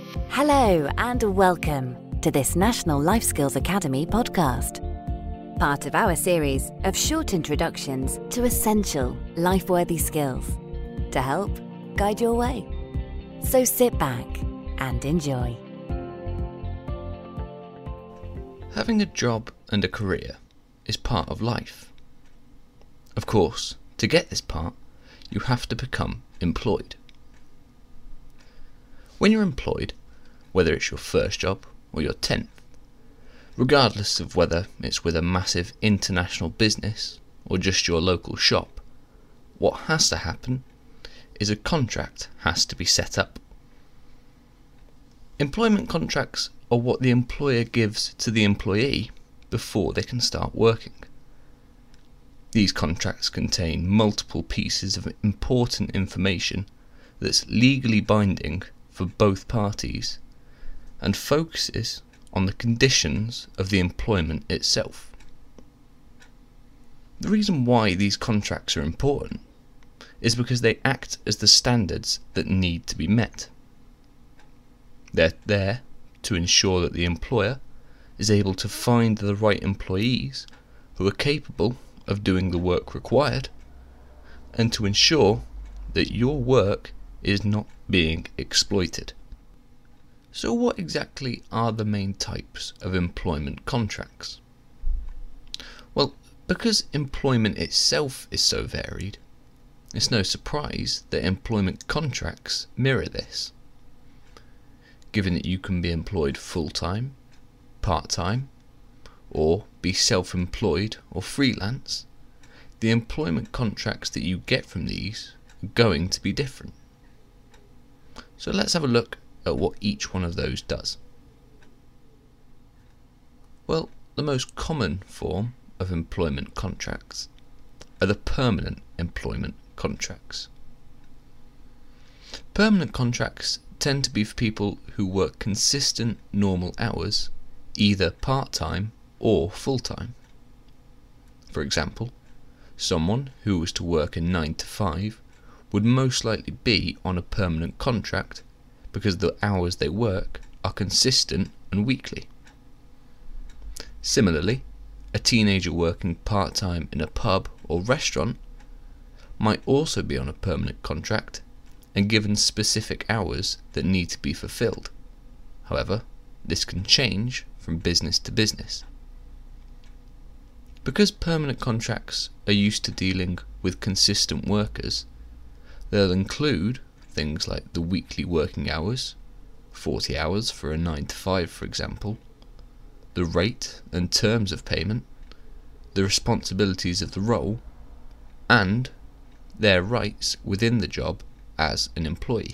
Hello and welcome to this National Life Skills Academy podcast, part of our series of short introductions to essential life-worthy skills to help guide your way. So sit back and enjoy. Having a job and a career is part of life. Of course, to get this part, you have to become employed. When you're employed, whether it's your first job or your 10th, regardless of whether it's with a massive international business or just your local shop, what has to happen is a contract has to be set up. Employment contracts are what the employer gives to the employee before they can start working. These contracts contain multiple pieces of important information that's legally binding for both parties and focuses on the conditions of the employment itself. The reason why these contracts are important is because they act as the standards that need to be met. They're there to ensure that the employer is able to find the right employees who are capable of doing the work required, and to ensure that your work is not being exploited. So what exactly are the main types of employment contracts? Well, because employment itself is so varied, it's no surprise that employment contracts mirror this. Given that you can be employed full-time, part-time, or be self-employed or freelance, the employment contracts that you get from these are going to be different. So let's have a look at what each one of those does. Well, the most common form of employment contracts are the permanent employment contracts. Permanent contracts tend to be for people who work consistent normal hours, either part-time or full-time. For example, someone who was to work a 9 to 5 would most likely be on a permanent contract because the hours they work are consistent and weekly. Similarly, a teenager working part-time in a pub or restaurant might also be on a permanent contract and given specific hours that need to be fulfilled. However, this can change from business to business. Because permanent contracts are used to dealing with consistent workers, they'll include things like the weekly working hours, 40 hours for a 9 to 5 for example, the rate and terms of payment, the responsibilities of the role, and their rights within the job as an employee.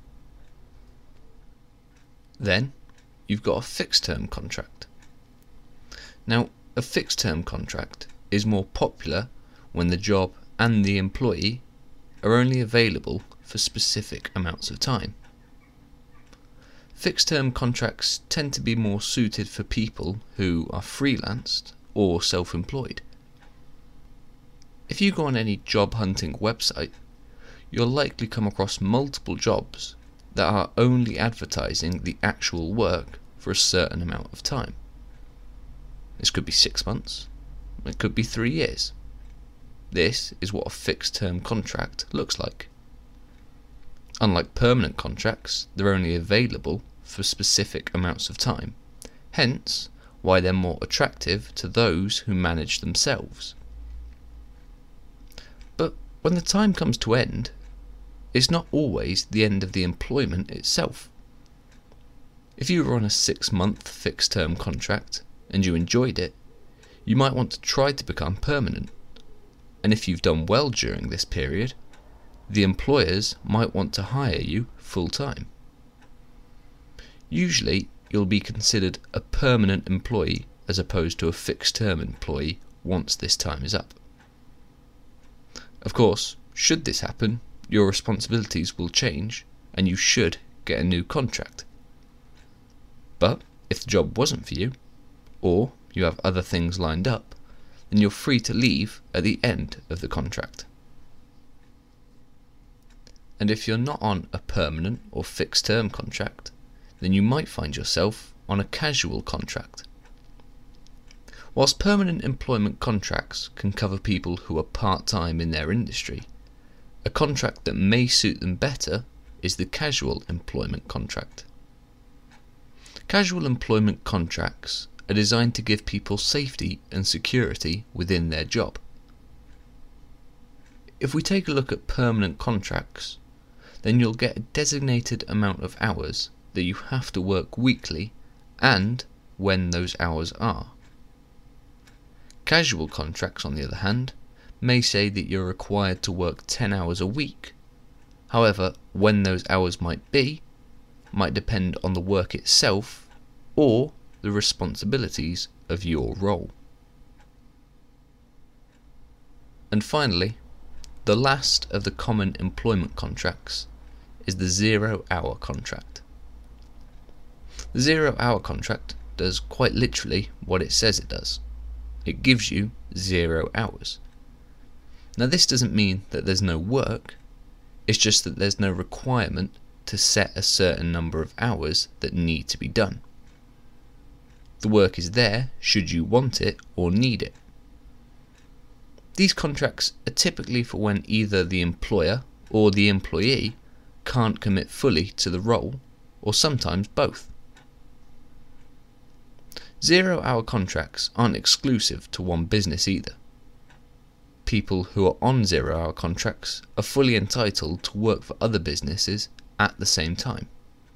Then you've got a fixed term contract. Now, a fixed term contract is more popular when the job and the employee are only available for specific amounts of time. Fixed term contracts tend to be more suited for people who are freelanced or self-employed. If you go on any job hunting website, you'll likely come across multiple jobs that are only advertising the actual work for a certain amount of time. This could be 6 months, it could be 3 years. This is what a fixed term contract looks like. Unlike permanent contracts, they're only available for specific amounts of time, hence why they're more attractive to those who manage themselves. But when the time comes to end, it's not always the end of the employment itself. If you were on a 6-month fixed term contract and you enjoyed it, you might want to try to become permanent. And if you've done well during this period, the employers might want to hire you full-time. Usually, you'll be considered a permanent employee as opposed to a fixed-term employee once this time is up. Of course, should this happen, your responsibilities will change and you should get a new contract. But if the job wasn't for you, or you have other things lined up, then you're free to leave at the end of the contract. And if you're not on a permanent or fixed term contract, then you might find yourself on a casual contract. Whilst permanent employment contracts can cover people who are part-time in their industry, a contract that may suit them better is the casual employment contract. Casual employment contracts are designed to give people safety and security within their job. If we take a look at permanent contracts, then you'll get a designated amount of hours that you have to work weekly and when those hours are. Casual contracts, on the other hand, may say that you're required to work 10 hours a week. However, when those hours might be, might depend on the work itself or the responsibilities of your role. And finally, the last of the common employment contracts is the 0-hour contract. The 0-hour contract does quite literally what it says it does. It gives you 0 hours. Now this doesn't mean that there's no work, it's just that there's no requirement to set a certain number of hours that need to be done. The work is there should you want it or need it. These contracts are typically for when either the employer or the employee can't commit fully to the role, or sometimes both. 0-hour contracts aren't exclusive to one business either. People who are on 0-hour contracts are fully entitled to work for other businesses at the same time.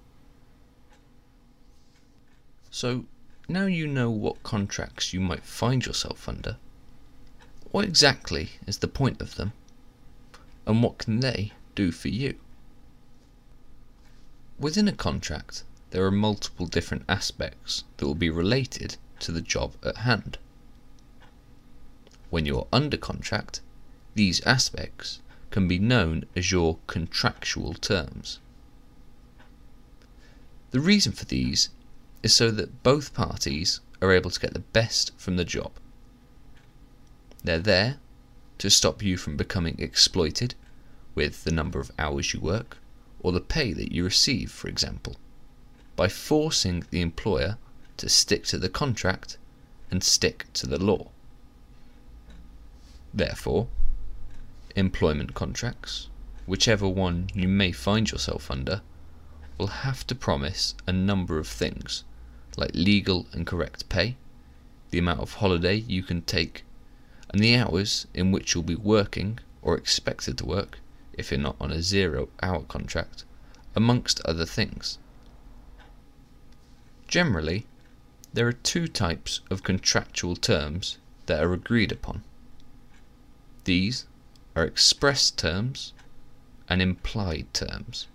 So, now you know what contracts you might find yourself under, what exactly is the point of them, and what can they do for you? Within a contract, there are multiple different aspects that will be related to the job at hand. When you're under contract, these aspects can be known as your contractual terms. The reason for these is so that both parties are able to get the best from the job. They're there to stop you from becoming exploited with the number of hours you work or the pay that you receive, for example, by forcing the employer to stick to the contract and stick to the law. Therefore, employment contracts, whichever one you may find yourself under, will have to promise a number of things, like legal and correct pay, the amount of holiday you can take, and the hours in which you'll be working or expected to work if you're not on a 0-hour contract, amongst other things. Generally, there are two types of contractual terms that are agreed upon. These are express terms and implied terms.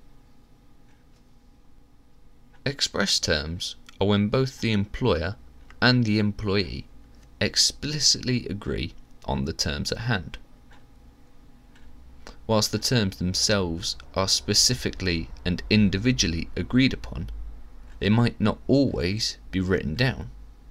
Express terms are when both the employer and the employee explicitly agree on the terms at hand. Whilst the terms themselves are specifically and individually agreed upon, they might not always be written down.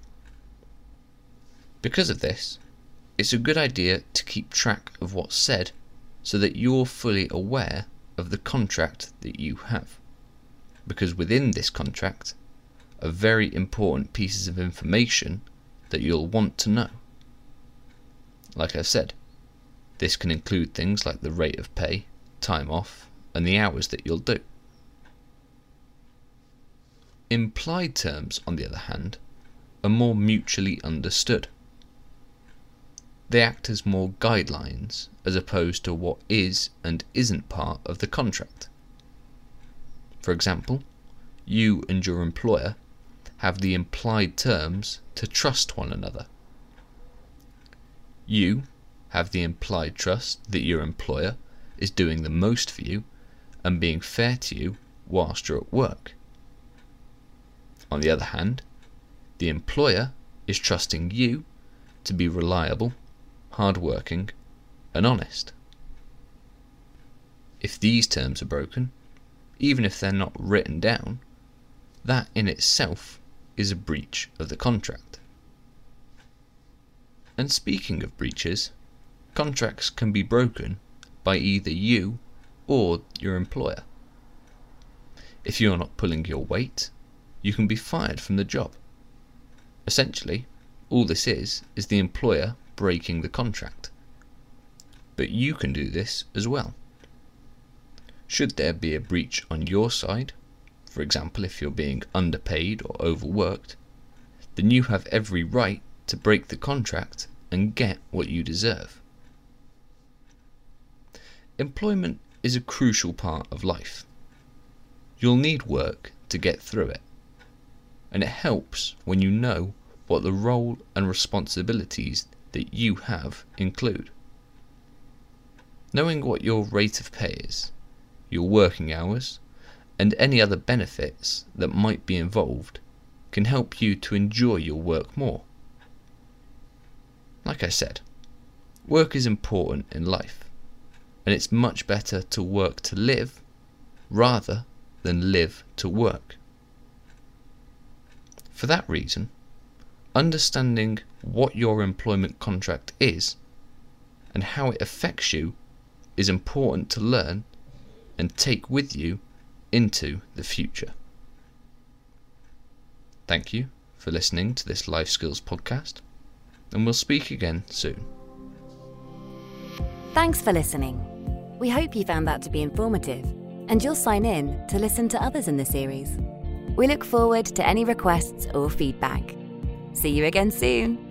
Because of this, it's a good idea to keep track of what's said so that you're fully aware of the contract that you have, because within this contract are very important pieces of information that you'll want to know. Like I said, this can include things like the rate of pay, time off, and the hours that you'll do. Implied terms, on the other hand, are more mutually understood. They act as more guidelines as opposed to what is and isn't part of the contract. For example, you and your employer have the implied terms to trust one another. You have the implied trust that your employer is doing the most for you and being fair to you whilst you're at work. On the other hand, the employer is trusting you to be reliable, hard-working, and honest. If these terms are broken, even if they're not written down, that in itself is a breach of the contract. And speaking of breaches, contracts can be broken by either you or your employer. If you're not pulling your weight you can be fired from the job. Essentially, all this is the employer breaking the contract. But you can do this as well. Should there be a breach on your side, for example if you're being underpaid or overworked, then you have every right to break the contract and get what you deserve. Employment is a crucial part of life. You'll need work to get through it, and it helps when you know what the role and responsibilities that you have include. Knowing what your rate of pay is, your working hours, and any other benefits that might be involved can help you to enjoy your work more. Like I said, work is important in life, and it's much better to work to live rather than live to work. For that reason, understanding what your employment contract is and how it affects you is important to learn and take with you into the future. Thank you for listening to this Life Skills podcast, and we'll speak again soon. Thanks for listening. We hope you found that to be informative, and you'll sign in to listen to others in the series. We look forward to any requests or feedback. See you again soon.